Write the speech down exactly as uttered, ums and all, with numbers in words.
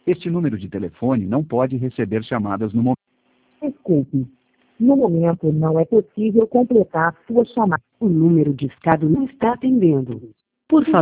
Este número de telefone não pode receber chamadas no momento. Desculpe. No momento não é possível completar sua chamada. O número discado não está atendendo. Por favor.